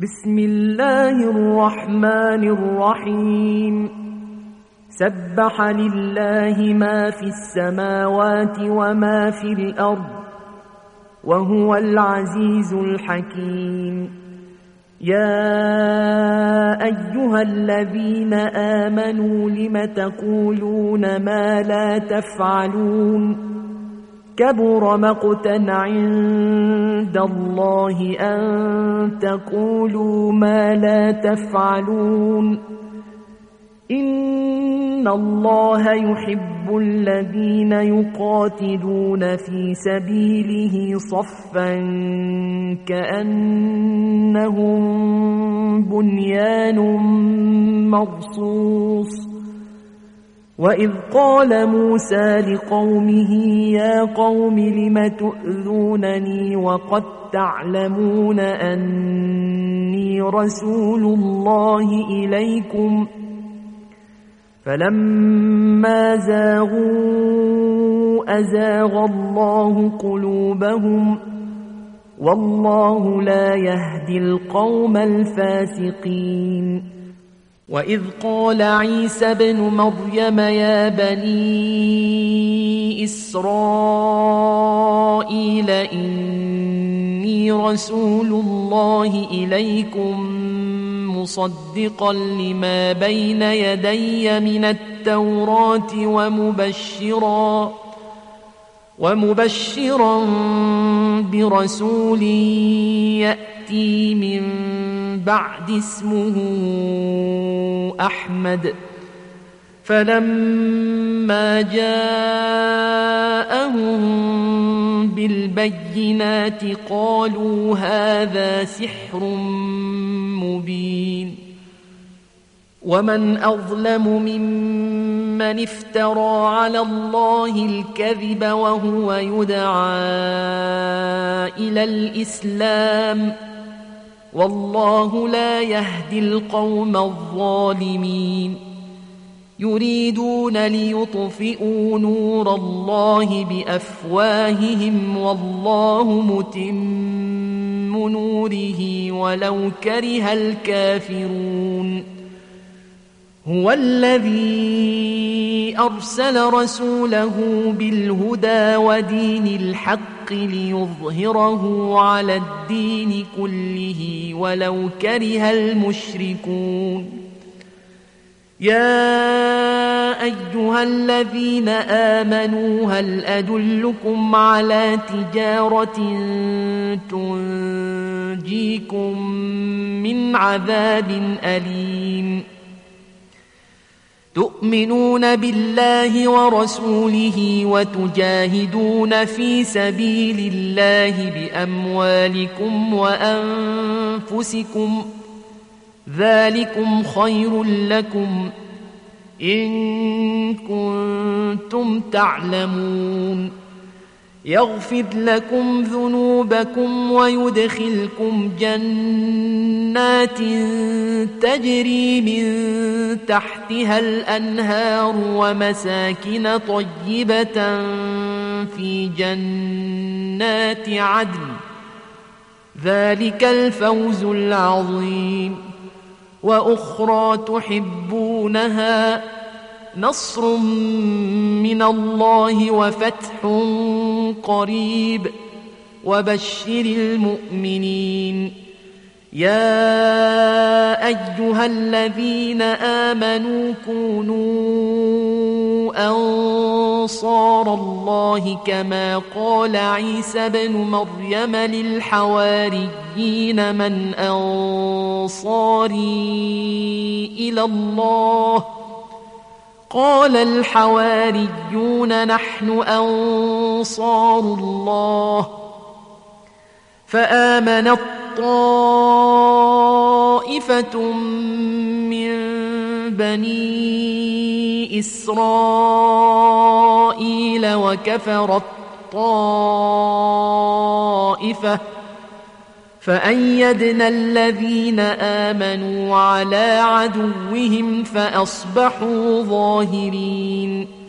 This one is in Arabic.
بسم الله الرحمن الرحيم. سبح لله ما في السماوات وما في الأرض وهو العزيز الحكيم. يا أيها الذين آمنوا لم تقولون ما لا تفعلون؟ كبر مقتا عند الله أن تقولوا ما لا تفعلون. إن الله يحب الذين يقاتلون في سبيله صفا كأنهم بنيان مرصوص. وإذ قال موسى لقومه يا قوم لم تؤذونني وقد تعلمون أني رسول الله إليكم؟ فلما زاغوا أزاغ الله قلوبهم والله لا يهدي القوم الفاسقين. وإذ قال عيسى ابن مريم يا بني إسرائيل إني رسول الله إليكم مصدقا لما بين يدي من التوراة ومبشرا برسول يأتي من بعد اسمه أحمد. فلما جاءهم بالبينات قالوا هذا سحر مبين. ومن أظلم ممن افترى على الله الكذب وهو يدعى إلى الإسلام والله لا يهدي القوم الظالمين. يريدون ليطفئوا نور الله بأفواههم والله متم نوره ولو كره الكافرون. هو الذي أرسل رسوله بالهدى ودين الحق ليظهره على الدين كله ولو كره المشركون. يا أيها الذين آمنوا هل أدلكم على تجارة تنجيكم من عذاب أليم؟ تؤمنون بالله ورسوله وتجاهدون في سبيل الله بأموالكم وأنفسكم ذلكم خير لكم إن كنتم تعلمون. يغفر لكم ذنوبكم ويدخلكم جنات تجري من تحتها الأنهار ومساكن طيبة في جنات عدن ذلك الفوز العظيم. وأخرى تحبونها نصر من الله وفتح قريب وبشر المؤمنين. يا أيها الذين آمنوا كونوا أنصار الله كما قال عيسى بن مريم للحواريين من أنصاري إلى الله؟ قال الحواريون نحن أنصار الله. فآمنت طائفة من بني إسرائيل وكفرت طائفة فأيدنا الذين آمنوا على عدوهم فأصبحوا ظاهرين.